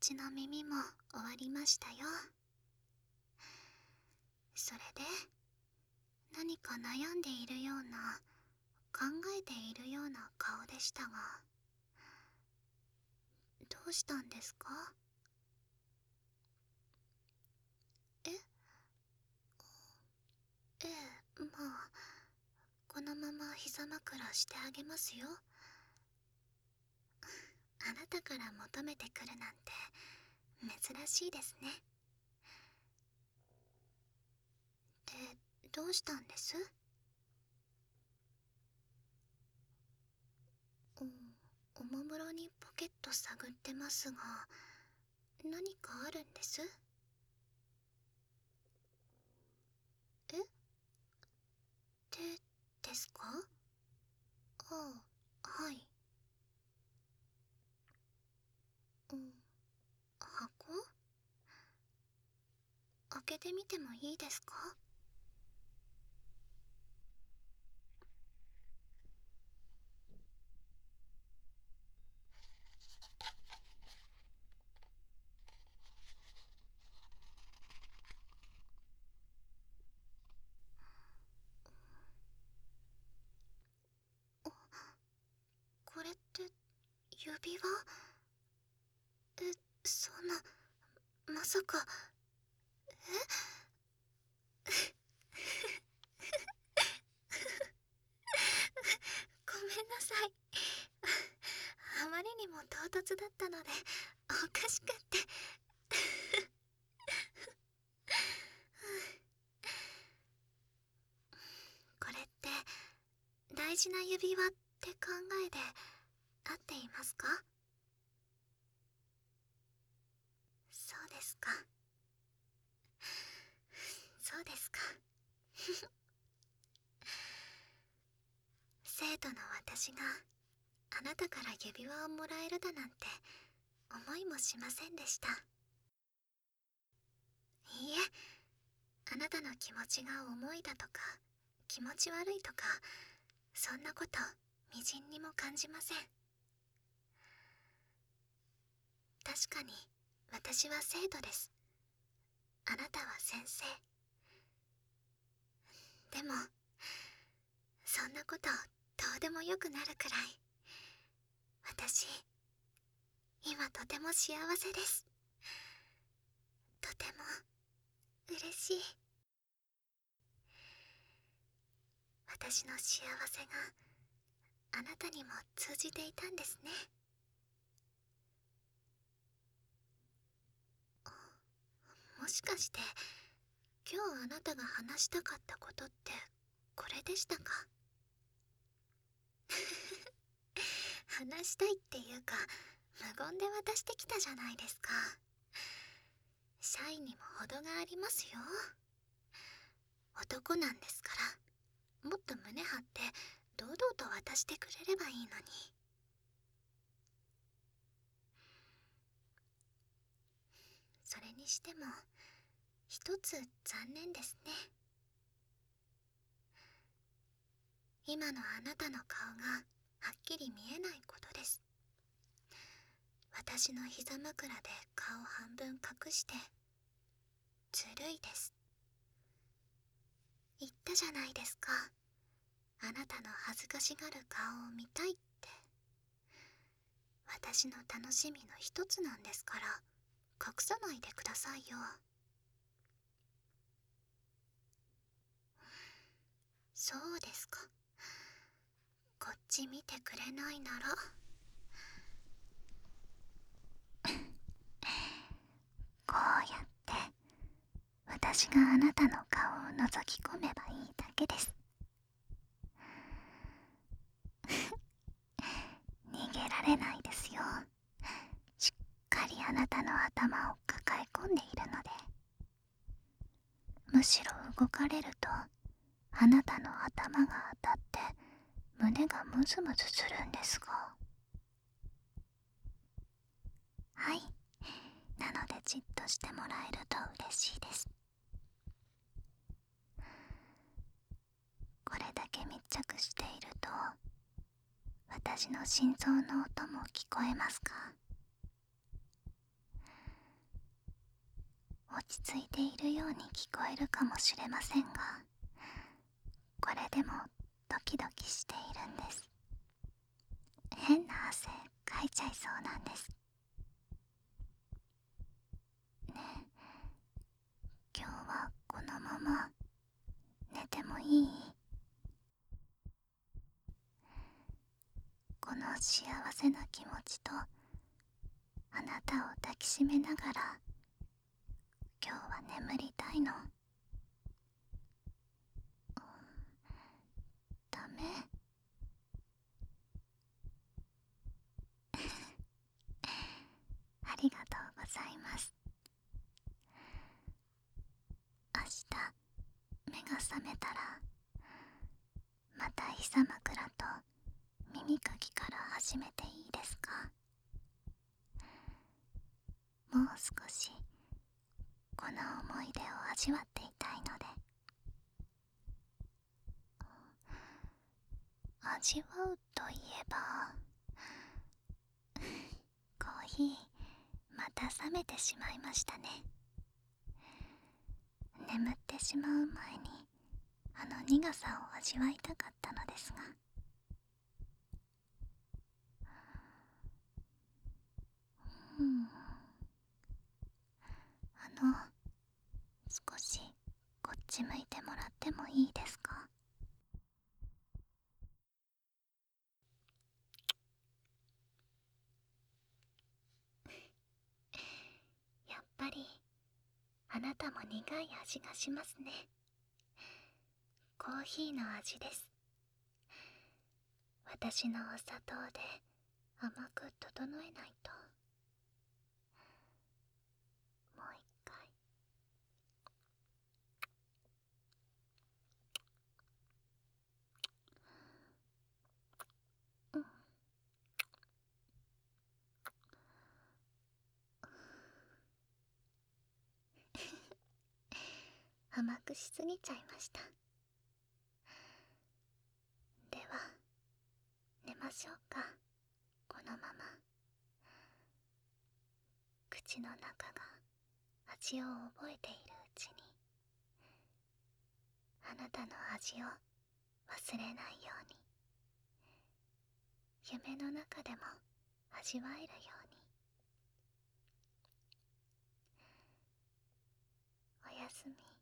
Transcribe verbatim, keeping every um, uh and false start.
ちの耳も終わりましたよ。それで何か悩んでいるような、考えているような顔でしたが、どうしたんですか？えええ、まあこのまま膝枕してあげますよ。あなたから求めてくるなんて珍しいですね。で、どうしたんです？お、おもむろにポケット探ってますが、何かあるんです？え手ですか？ああ、はい。うん、箱？開けてみてもいいですか？これって指輪？え、そんな、まさか。えごめんなさい。あまりにも唐突だったのでおかしかって。これって大事な指輪って考えで合っていますか？そうですか。そうですか。生徒の私があなたから指輪をもらえるだなんて思いもしませんでした。いいえ、あなたの気持ちが重いだとか気持ち悪いとか、そんなことみじんにも感じません。確かに私は生徒です。あなたは先生。でもそんなことどうでもよくなるくらい、私今とても幸せです。とても嬉しい。私の幸せがあなたにも通じていたんですね。もしかして今日あなたが話したかったことってこれでしたか？話したいっていうか、無言で渡してきたじゃないですか。シャイにも程がありますよ。男なんですから、もっと胸張って堂々と渡してくれればいいのに。それにしても一つ残念ですね。今のあなたの顔がはっきり見えないことです。私の膝枕で顔半分隠してずるいです。言ったじゃないですか、あなたの恥ずかしがる顔を見たいって。私の楽しみの一つなんですから、隠さないでくださいよ。そうですか。こっち見てくれないなら。こうやって私があなたの顔を覗き込めばいいだけです。逃げられないですよ。しっかりあなたの頭を抱え込んでいるので。むしろ動かれるとあなたの頭が当たって胸がムズムズするんですが。はい、なのでじっとしてもらえると嬉しいです。これだけ密着していると私の心臓の音も聞こえますか？ ち着いているように聞こえるかもしれませんが、これでもドキドキしているんです。変な汗かいちゃいそうなんです。ねえ、今日はこのまま寝てもいい？この幸せな気持ちとあなたを抱きしめながら今日は眠りたいの。ダメ？ありがとうございます。明日目が覚めたらまた膝枕と耳かきから始めていいですか？もう少しこの思い出を味わっていたいので。味わうといえば、コーヒーまた冷めてしまいましたね。眠ってしまう前にあの苦さを味わいたかったのですが。うんあの少しこっち向いてもらってもいいですか？やっぱりあなたも苦い味がしますね。コーヒーの味です。私のお砂糖で甘く整えないと。もう一回。うん甘くしすぎちゃいました。では寝ましょうか。このまま口の中が味を覚えているうちにあなたの味を忘れないように、夢の中でも味わえるように。おやすみ。